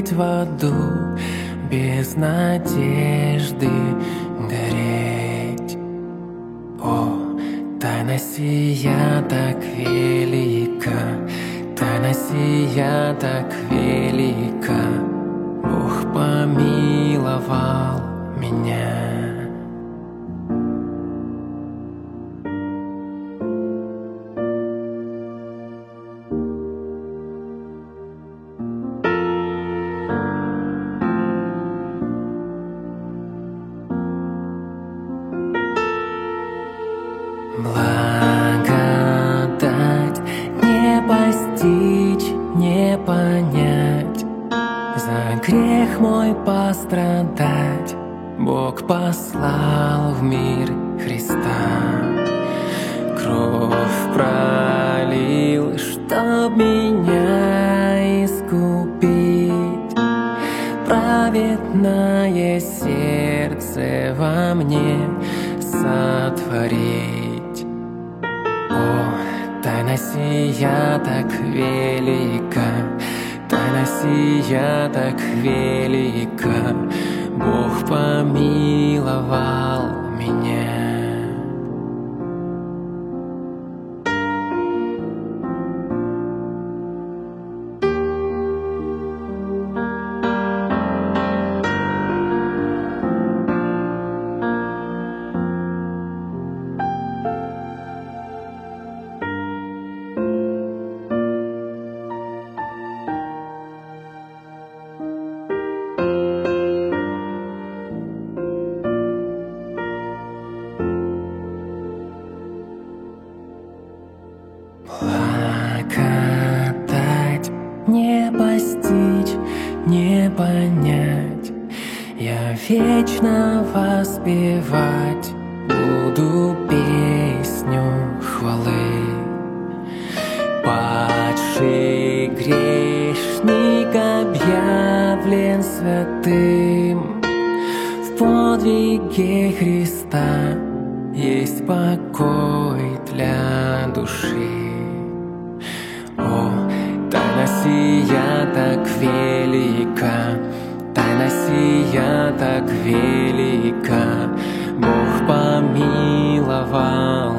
быть в аду, без надежды гореть. О, тайна сия так велика, тайна сия так велика, Бог помиловал меня. Благодать не постичь, не понять, за грех мой пострадать Бог послал в мир Христа. Кровь пролил, чтоб меня искупить, праведное сердце во мне сотворить. О, тайна сия так велика, тайна сия так велика, Бог помиловал меня. Благодать не постичь, не понять, я вечно воспевать буду песню хвалы. Падший грешник объявлен святым, в подвиге Христа есть покой для души. О, тайна сия так велика, тайна сия так велика, Бог помиловал